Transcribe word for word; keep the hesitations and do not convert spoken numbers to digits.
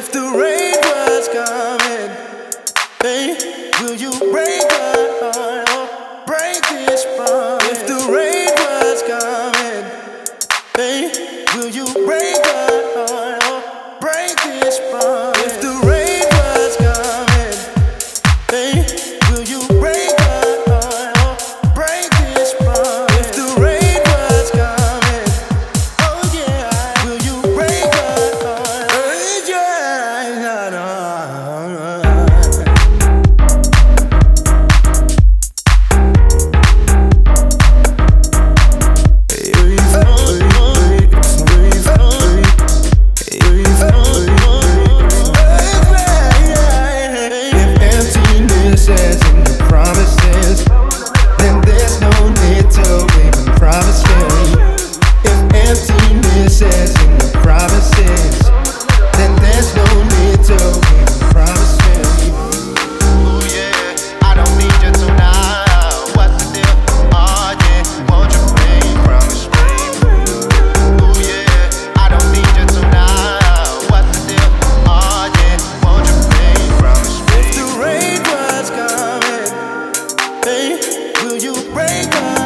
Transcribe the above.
If the rain was coming, hey, will you break a heart or break this promise? If the rain was coming, hey, will you break a heart or break this promise? If the rain was coming, hey, will you break a heart or break this promise? If the rain was coming, oh yeah, will you break a heart? Hey, yeah, nah, nah. Says in the promises, then there's no need to even promise me. If emptiness says in the promises, then there's no need to even promise me. Ooh yeah, I don't need you tonight. What's the deal? Oh yeah, won't you please promise me? Ooh yeah, I don't need you tonight. What's the deal? Oh yeah, won't you please promise me? If the rain was coming, hey, will you break up?